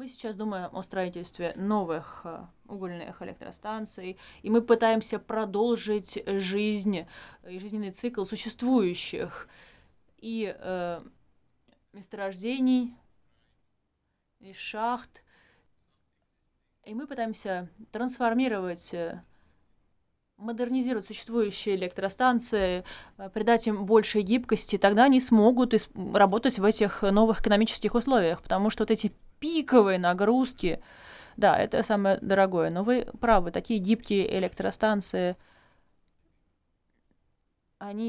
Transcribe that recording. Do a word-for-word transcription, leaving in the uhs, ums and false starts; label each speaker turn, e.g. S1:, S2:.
S1: Мы сейчас думаем о строительстве новых э, угольных электростанций, и мы пытаемся продолжить жизнь и жизненный цикл существующих и э, месторождений, и шахт. И мы пытаемся трансформировать, э, модернизировать существующие электростанции, э, придать им больше гибкости, тогда они смогут ис- работать в этих новых экономических условиях, потому что вот эти пиковые нагрузки, да, это самое дорогое, но вы правы, такие гибкие электростанции, они